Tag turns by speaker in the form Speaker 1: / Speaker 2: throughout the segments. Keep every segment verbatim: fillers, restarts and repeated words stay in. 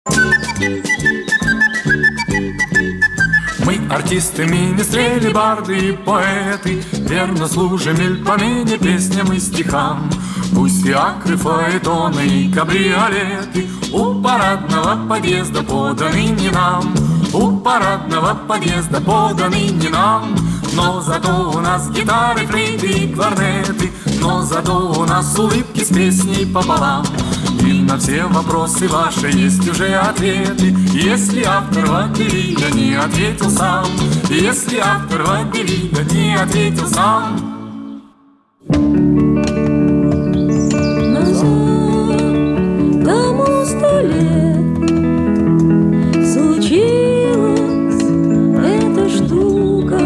Speaker 1: Мы артисты, министрели, барды и поэты, верно служим мельпомене, песням и стихам. Пусть фиакры, фаэтоны и кабриолеты у парадного подъезда поданы не нам, у парадного подъезда поданы не нам. Но зато у нас гитары, флейты и кларнеты, но зато у нас улыбки с песней пополам. И на все вопросы ваши есть уже ответы, если автор Вателина не ответил сам, если автор Вателина не ответил сам.
Speaker 2: Тому сто лет случилась эта штука,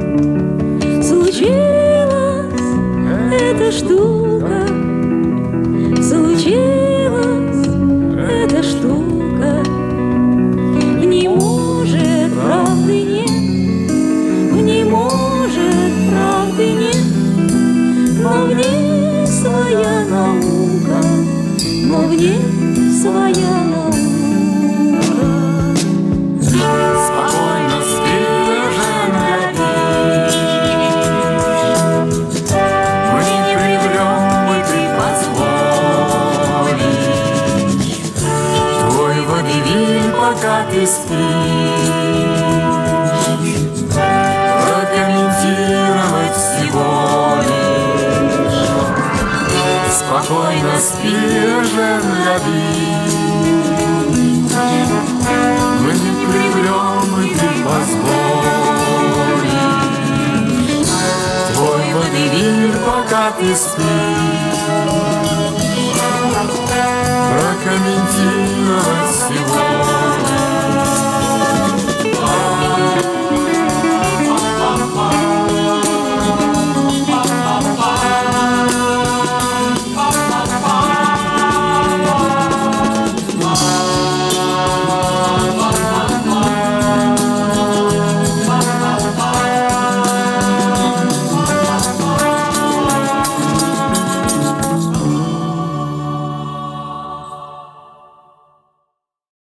Speaker 2: случилась эта штука, случилась эта штука. Не может правды нет, не может правды нет, но в ней своя наука, но в ней своя наука.
Speaker 1: Спокойно спи, блаженная ты, мы не привлем, мы ты позволишь. Твой водевиль, пока ты спишь, прокомментировать всего лишь. Спокойно спи, блаженная ты, мы не привлем, и ты позволишь. Твой водевиль, пока ты спишь, прокомментировать